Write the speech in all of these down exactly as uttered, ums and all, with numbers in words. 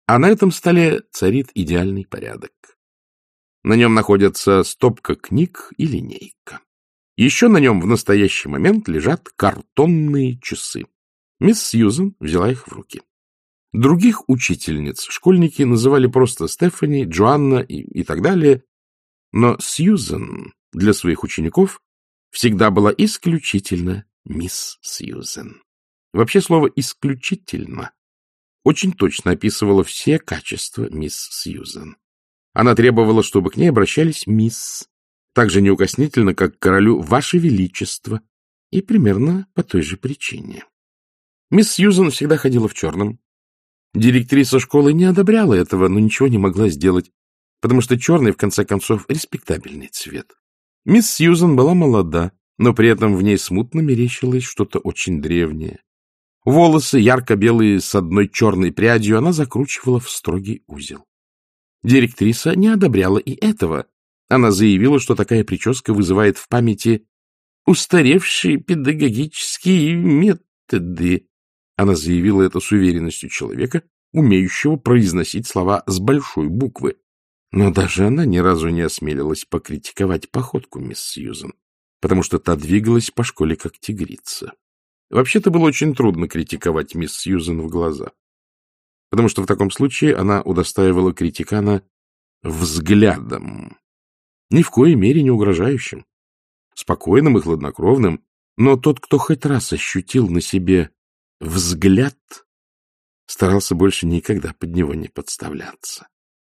А на этом столе царит идеальный порядок. На нем находятся стопка книг и линейка. Еще на нем в настоящий момент лежат картонные часы. Мисс Сьюзен взяла их в руки. Других учительниц школьники называли просто Стефани, Джоанна и, и так далее, но Сьюзен для своих учеников всегда была исключительно мисс Сьюзен. Вообще слово «исключительно» очень точно описывало все качества мисс Сьюзен. Она требовала, чтобы к ней обращались мисс, так же неукоснительно, как к королю «Ваше Величество», и примерно по той же причине. Мисс Сьюзен всегда ходила в черном. Директриса школы не одобряла этого, но ничего не могла сделать, потому что черный, в конце концов, респектабельный цвет. Мисс Сьюзен была молода, но при этом в ней смутно мерещилось что-то очень древнее. Волосы, ярко-белые, с одной черной прядью, она закручивала в строгий узел. Директриса не одобряла и этого. Она заявила, что такая прическа вызывает в памяти устаревшие педагогические методы. Она заявила это с уверенностью человека, умеющего произносить слова с большой буквы. Но даже она ни разу не осмелилась покритиковать походку мисс Сьюзен, потому что та двигалась по школе как тигрица. Вообще-то было очень трудно критиковать мисс Сьюзен в глаза, потому что в таком случае она удостаивала критикана взглядом, ни в коей мере не угрожающим, спокойным и хладнокровным, но тот, кто хоть раз ощутил на себе взгляд, старался больше никогда под него не подставляться.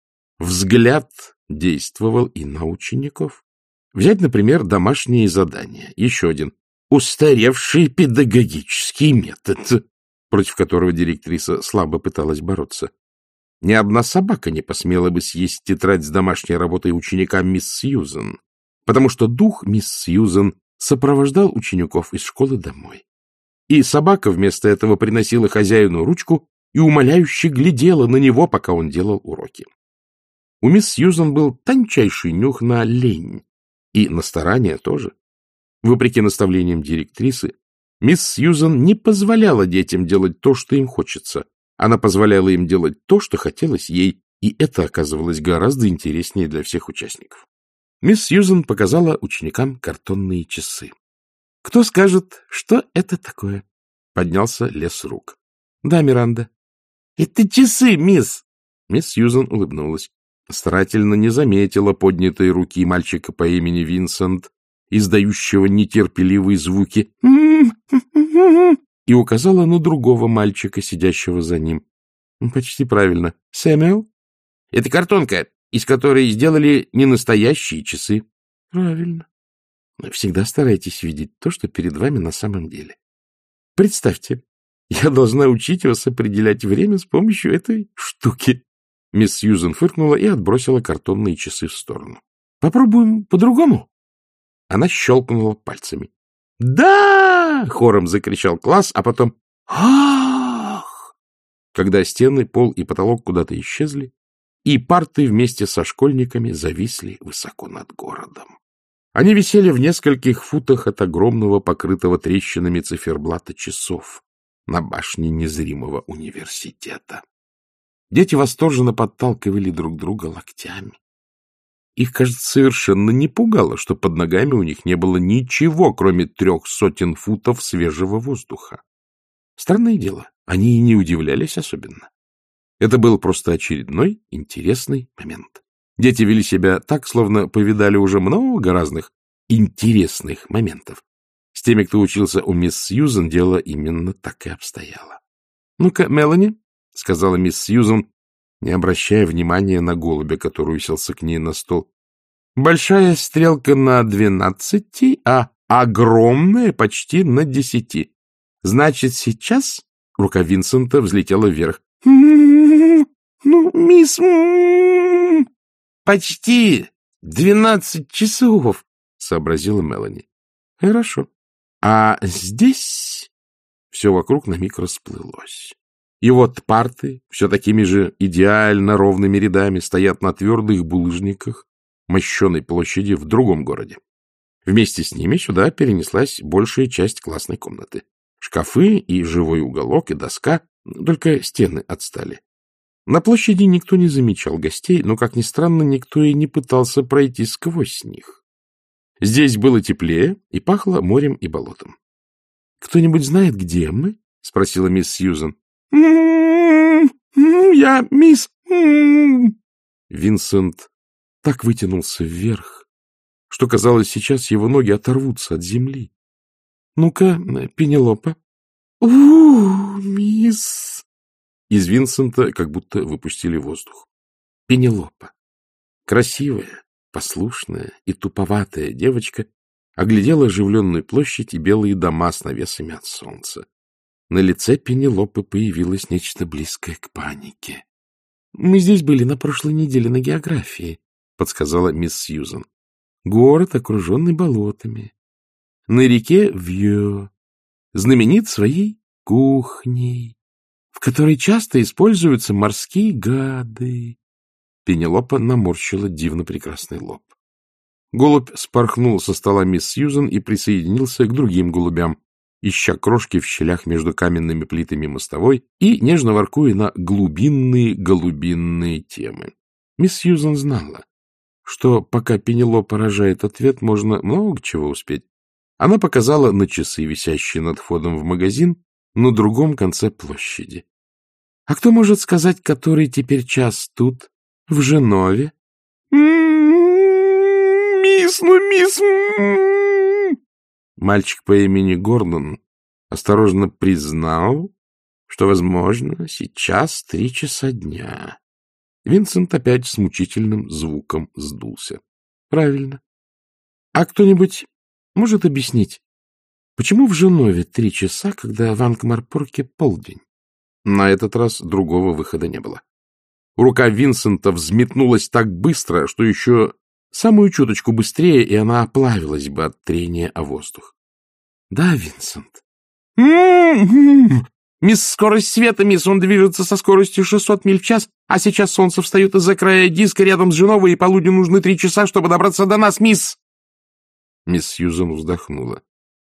Взгляд действовал и на учеников. Взять, например, домашние задания. Еще один устаревший педагогический метод, против которого директриса слабо пыталась бороться. Ни одна собака не посмела бы съесть тетрадь с домашней работой ученика мисс Сьюзен, потому что дух мисс Сьюзен сопровождал учеников из школы домой. И собака вместо этого приносила хозяину ручку и умоляюще глядела на него, пока он делал уроки. У мисс Сьюзен был тончайший нюх на лень, и на старание тоже. Вопреки наставлениям директрисы, мисс Сьюзен не позволяла детям делать то, что им хочется. Она позволяла им делать то, что хотелось ей, и это оказывалось гораздо интереснее для всех участников. Мисс Сьюзен показала ученикам картонные часы. — Кто скажет, что это такое? — поднялся лес рук. — Да, Миранда. — Это часы, мисс! Мисс Сьюзен улыбнулась. Старательно не заметила поднятой руки мальчика по имени Винсент, издающего нетерпеливые звуки, и указала на другого мальчика, сидящего за ним. Почти правильно. Сэмюэл? Это картонка, из которой сделали ненастоящие часы. Правильно. Всегда старайтесь видеть то, что перед вами на самом деле. Представьте, я должна учить вас определять время с помощью этой штуки. Мисс Сьюзен фыркнула и отбросила картонные часы в сторону. Попробуем по-другому. Она щелкнула пальцами. «Да!» — хором закричал класс, а потом «Ах!», когда стены, пол и потолок куда-то исчезли, и парты вместе со школьниками зависли высоко над городом. Они висели в нескольких футах от огромного, покрытого трещинами циферблата часов на башне незримого университета. Дети восторженно подталкивали друг друга локтями. Их, кажется, совершенно не пугало, что под ногами у них не было ничего, кроме трех сотен футов свежего воздуха. Странное дело, они и не удивлялись особенно. Это был просто очередной интересный момент. Дети вели себя так, словно повидали уже много разных интересных моментов. С теми, кто учился у мисс Сьюзен, дело именно так и обстояло. — Ну-ка, Мелани, — сказала мисс Сьюзен, не обращая внимания на голубя, который уселся к ней на стол. — Большая стрелка на двенадцати, а огромная почти на десяти. Значит, сейчас рука Винсента взлетела вверх. — Ну, мисс... — Почти двенадцать часов, — сообразила Мелани. — Хорошо. А здесь все вокруг на миг расплылось. И вот парты, все такими же идеально ровными рядами, стоят на твердых булыжниках мощеной площади в другом городе. Вместе с ними сюда перенеслась большая часть классной комнаты. Шкафы и живой уголок, и доска, только стены отстали. На площади никто не замечал гостей, но, как ни странно, никто и не пытался пройти сквозь них. Здесь было теплее и пахло морем и болотом. — Кто-нибудь знает, где мы? — спросила мисс Сьюзен. — Я мисс... Винсент так вытянулся вверх, что, казалось, сейчас его ноги оторвутся от земли. — Ну-ка, Пенелопа. — У, мисс... Из Винсента как будто выпустили воздух. Пенелопа, красивая, послушная и туповатая девочка, оглядела оживленную площадь и белые дома с навесами от солнца. На лице Пенелопы появилось нечто близкое к панике. — Мы здесь были на прошлой неделе на географии, — подсказала мисс Сьюзен. — Город, окруженный болотами. На реке Вьё, знаменит своей кухней, в которой часто используются морские гады. Пенелопа наморщила дивно прекрасный лоб. Голубь спорхнул со стола мисс Сьюзен и присоединился к другим голубям, ища крошки в щелях между каменными плитами мостовой и нежно воркуя на глубинные голубинные темы. Мисс Сьюзен знала, что пока Пенелопа рожает ответ, можно много чего успеть. Она показала на часы, висящие над входом в магазин, на другом конце площади. — А кто может сказать, который теперь час тут, в Женове? — Мисс, ну, мисс... Мальчик по имени Гордон осторожно признал, что, возможно, сейчас три часа дня. Винсент опять с мучительным звуком сдулся. — Правильно. — А кто-нибудь может объяснить, почему в Женове три часа, когда в Анкмарпорке полдень? На этот раз другого выхода не было. Рука Винсента взметнулась так быстро, что еще самую чуточку быстрее, и она оплавилась бы от трения о воздух. — Да, Винсент. — Мисс, скорость света, мисс, он движется со скоростью шестьсот миль в час, а сейчас солнце встает из-за края диска рядом с Женовой, и полудню нужны три часа, чтобы добраться до нас, мисс. Мисс Сьюзен вздохнула.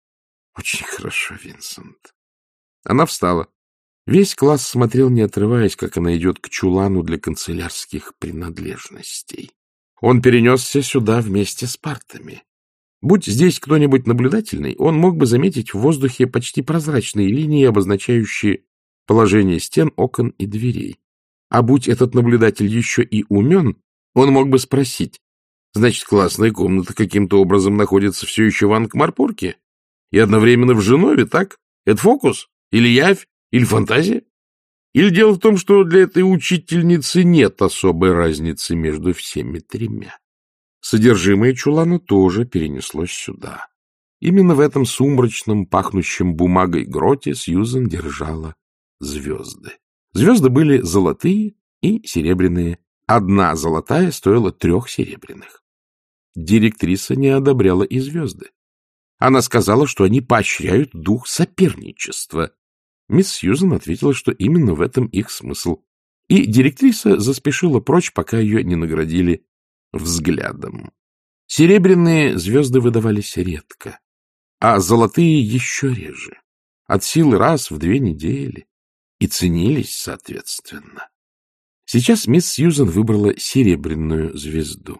— Очень хорошо, Винсент. Она встала. Весь класс смотрел, не отрываясь, как она идет к чулану для канцелярских принадлежностей. Он перенесся сюда вместе с партами. Будь здесь кто-нибудь наблюдательный, он мог бы заметить в воздухе почти прозрачные линии, обозначающие положение стен, окон и дверей. А будь этот наблюдатель еще и умен, он мог бы спросить: значит, классная комната каким-то образом находится все еще в Анкмарпорке и одновременно в Женове, так? Это фокус? Или явь? Или фантазия? Или дело в том, что для этой учительницы нет особой разницы между всеми тремя? Содержимое чулана тоже перенеслось сюда. Именно в этом сумрачном, пахнущем бумагой гроте Сьюзен держала звезды. Звезды были золотые и серебряные. Одна золотая стоила трех серебряных. Директриса не одобряла и звезды. Она сказала, что они поощряют дух соперничества. Мисс Сьюзен ответила, что именно в этом их смысл. И директриса заспешила прочь, пока ее не наградили взглядом. Серебряные звезды выдавались редко, а золотые еще реже, от силы раз в две недели, и ценились соответственно. Сейчас мисс Сьюзен выбрала серебряную звезду.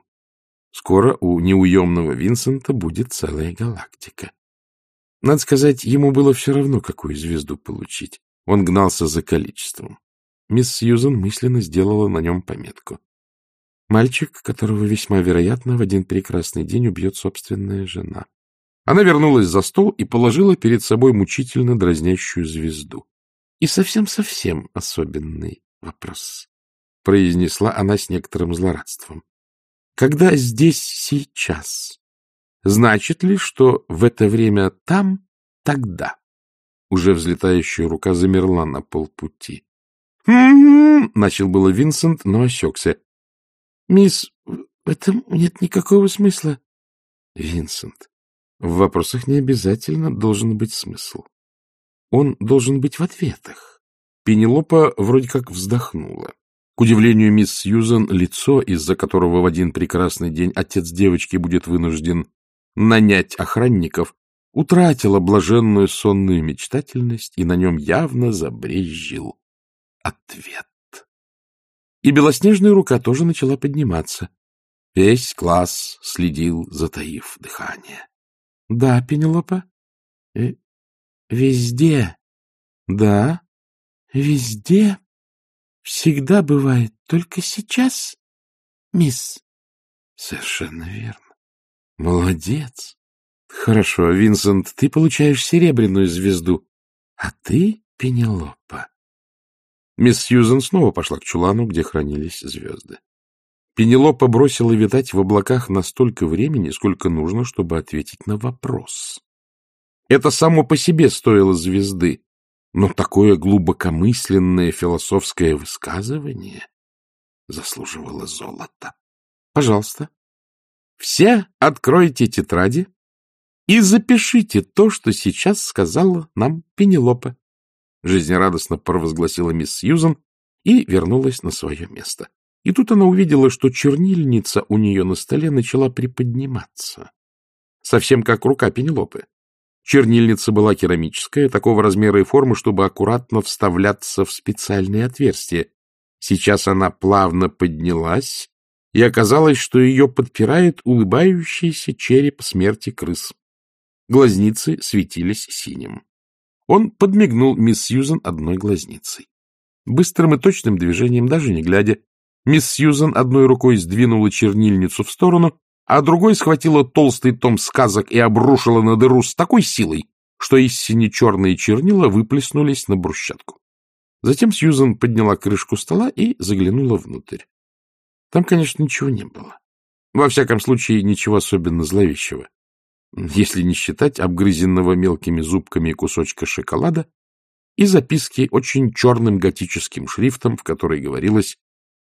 Скоро у неуемного Винсента будет целая галактика. Надо сказать, ему было все равно, какую звезду получить. Он гнался за количеством. Мисс Сьюзен мысленно сделала на нем пометку. Мальчик, которого весьма вероятно в один прекрасный день убьет собственная жена. Она вернулась за стол и положила перед собой мучительно дразнящую звезду. И совсем-совсем особенный вопрос, произнесла она с некоторым злорадством. Когда здесь сейчас, значит ли, что в это время там, тогда? Уже взлетающая рука замерла на полпути. «М-м-м», начал было Винсент, но осекся. «Мисс, в этом нет никакого смысла». «Винсент, в вопросах не обязательно должен быть смысл. Он должен быть в ответах». Пенелопа вроде как вздохнула. К удивлению мисс Сьюзен, лицо, из-за которого в один прекрасный день отец девочки будет вынужден нанять охранников, утратило блаженную сонную мечтательность, и на нем явно забрезжил ответ. и белоснежная рука тоже начала подниматься. Весь класс следил, затаив дыхание. — Да, Пенелопа? Э, — Везде. — Да, везде. Всегда бывает, только сейчас, мисс. — Совершенно верно. Молодец. Хорошо, Винсент, ты получаешь серебряную звезду. А ты, Пенелопа. Мисс Сьюзен снова пошла к чулану, где хранились звезды. Пенелопа бросила витать в облаках настолько времени, сколько нужно, чтобы ответить на вопрос. Это само по себе стоило звезды, но такое глубокомысленное философское высказывание заслуживало золота. Пожалуйста, все откройте тетради и запишите то, что сейчас сказала нам Пенелопа. Жизнерадостно провозгласила мисс Сьюзен и вернулась на свое место. И тут она увидела, что чернильница у нее на столе начала приподниматься, совсем как рука Пенелопы. Чернильница была керамическая, такого размера и формы, чтобы аккуратно вставляться в специальные отверстия. Сейчас она плавно поднялась, и оказалось, что ее подпирает улыбающийся череп смерти крыс. Глазницы светились синим. Он подмигнул мисс Сьюзен одной глазницей. Быстрым и точным движением, даже не глядя, мисс Сьюзен одной рукой сдвинула чернильницу в сторону, а другой схватила толстый том сказок и обрушила на дыру с такой силой, что из сине-черные чернила выплеснулись на брусчатку. Затем Сьюзен подняла крышку стола и заглянула внутрь. Там, конечно, ничего не было. Во всяком случае, ничего особенно зловещего, если не считать обгрызенного мелкими зубками кусочка шоколада и записки очень черным готическим шрифтом, в которой говорилось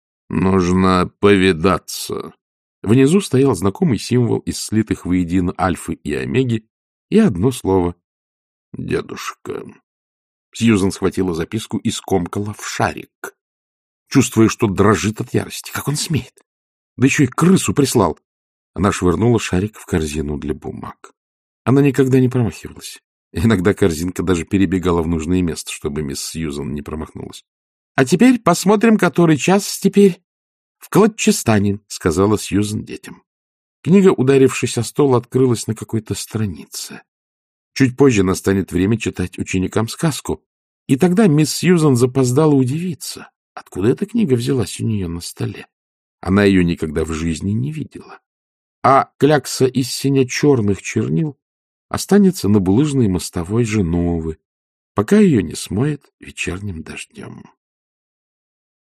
«Нужно повидаться». Внизу стоял знакомый символ из слитых воедино альфы и омеги и одно слово — «Дедушка». Сьюзен схватила записку и скомкала в шарик, чувствуя, что дрожит от ярости. Как он смеет? Да еще и крысу прислал. Она швырнула шарик в корзину для бумаг. Она никогда не промахивалась. Иногда корзинка даже перебегала в нужное место, чтобы мисс Сьюзен не промахнулась. — А теперь посмотрим, который час теперь в Клотчестане, — сказала Сьюзен детям. Книга, ударившись о стол, открылась на какой-то странице. Чуть позже настанет время читать ученикам сказку, и тогда мисс Сьюзен запоздала удивиться, откуда эта книга взялась у нее на столе. Она ее никогда в жизни не видела. А клякса из сине-черных чернил останется на булыжной мостовой Женовы, пока ее не смоет вечерним дождем.